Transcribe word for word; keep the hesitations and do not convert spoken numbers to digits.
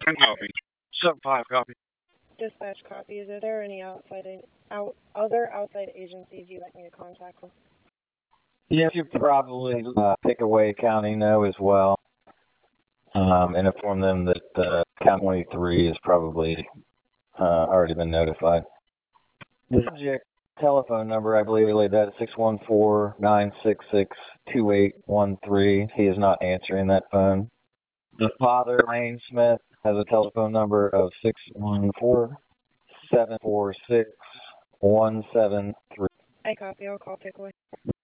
Copy. Sub five copy. Dispatch copies. Are there any outside out other outside agencies you'd like me to contact with? Yes, you probably uh, Pickaway County know as well, um, and inform them that uh, County twenty-three has probably uh, already been notified. The subject telephone number, I believe, relayed that six one four, nine six six, two eight one three. He is not answering that phone. The father, Lane Smith, has a telephone number of six one four, seven four six, one seven three. I copy. I'll call Pickaway.